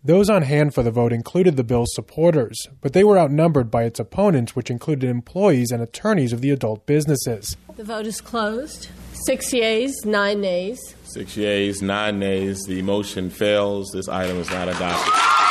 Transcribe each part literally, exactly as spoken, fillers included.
Those on hand for the vote included the bill's supporters, but they were outnumbered by its opponents, which included employees and attorneys of the adult businesses. The vote is closed. Six yeas, nine nays. Six yeas, nine nays. The motion fails. This item is not adopted.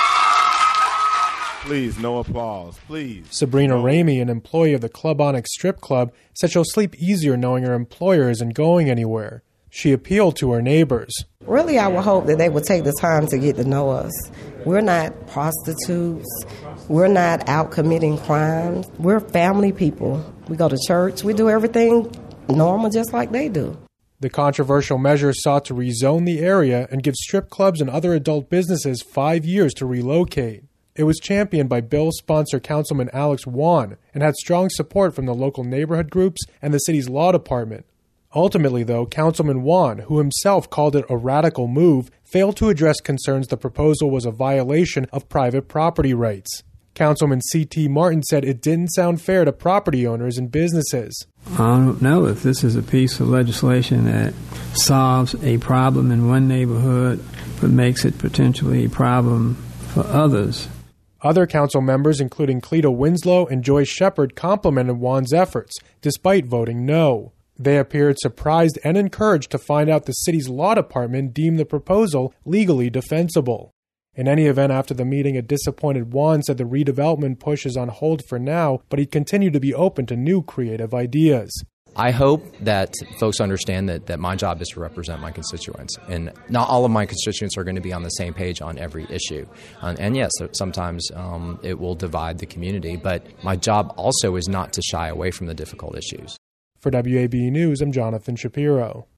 Please, no applause, please. Sabrina Ramey, an employee of the Club Onyx Strip Club, said she'll sleep easier knowing her employer isn't going anywhere. She appealed to her neighbors. Really, I would hope that they would take the time to get to know us. We're not prostitutes. We're not out committing crimes. We're family people. We go to church. We do everything normal just like they do. The controversial measure sought to rezone the area and give strip clubs and other adult businesses five years to relocate. It was championed by bill sponsor Councilman Alex Wan and had strong support from the local neighborhood groups and the city's law department. Ultimately, though, Councilman Wan, who himself called it a radical move, failed to address concerns the proposal was a violation of private property rights. Councilman C T Martin said it didn't sound fair to property owners and businesses. I don't know if this is a piece of legislation that solves a problem in one neighborhood but makes it potentially a problem for others. Other council members, including Cleta Winslow and Joyce Shepard, complimented Wan's efforts, despite voting no. They appeared surprised and encouraged to find out the city's law department deemed the proposal legally defensible. In any event, after the meeting, a disappointed Wan said the redevelopment push is on hold for now, but he'd continue to be open to new creative ideas. I hope that folks understand that, that my job is to represent my constituents, and not all of my constituents are going to be on the same page on every issue. Um, and yes, sometimes um, it will divide the community, but my job also is not to shy away from the difficult issues. For W A B E News, I'm Jonathan Shapiro.